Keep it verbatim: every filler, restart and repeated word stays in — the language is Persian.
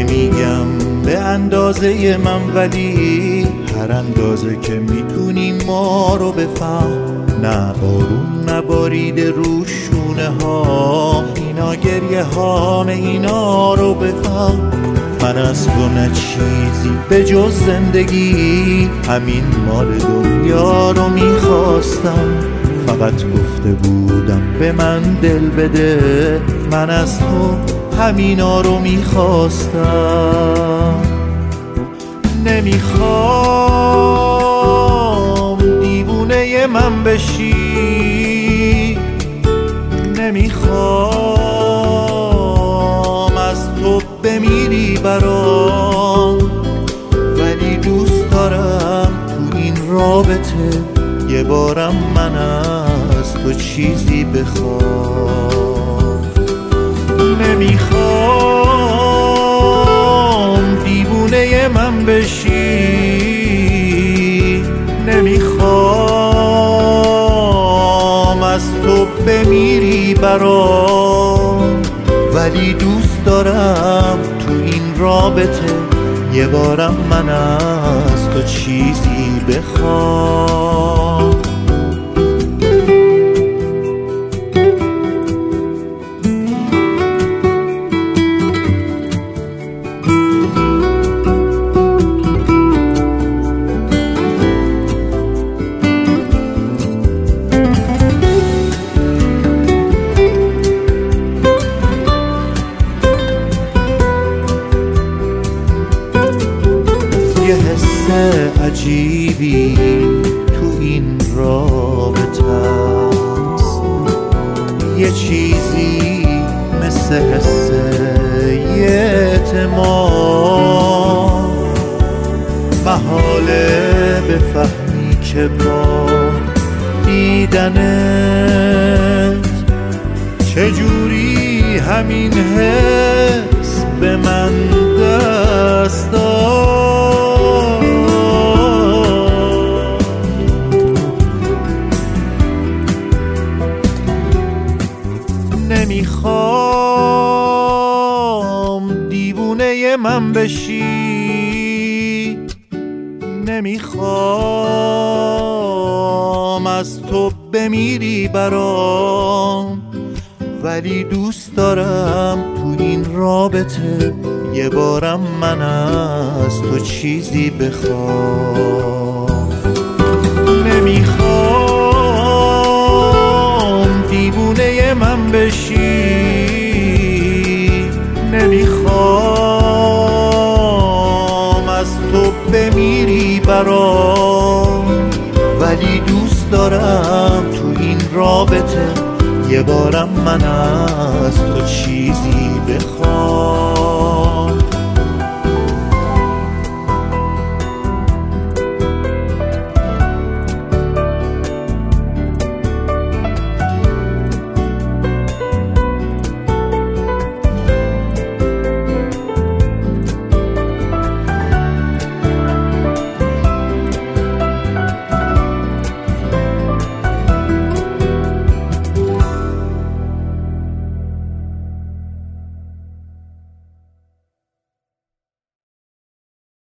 نمیگم به اندازه من، ولی هر اندازه که میتونی ما رو بفهم. نه بارون نباریده رو شونه ها، اینا گریه هامه، اینا رو بفهم. من از تو نه چیزی به جز زندگی، همین مال دنیا رو میخواستم. فقط گفته بودم به من دل بده، من از تو همینا رو میخواستم. نمیخوام دیوونه من بشی، نمیخوام از تو بمیری برام، ولی دوست دارم تو این رابطه یه بارم من از تو چیزی بخوام. نمیخوام دیوونه من بشی، نمیخوام از تو بمیری برام، ولی دوست دارم تو این رابطه یه بارم من از تو چیزی بخوام. یه حس عجیبی تو این رابطه است، یه چیزی مثل حس یه اعتماد. محاله بفهمی که با دیدنت چجوری همین حس به من دست داد. نمیخوام دیوونه من بشی، نمیخوام از تو بمیری برام، ولی دوست دارم تو این رابطه یه بارم من از تو چیزی بخوام. نمیخوام دیوونه من بشی، نمیخوام از تو بمیری برام، ولی دوست دارم تو این رابطه یه بارم من از تو چیزی بخوام.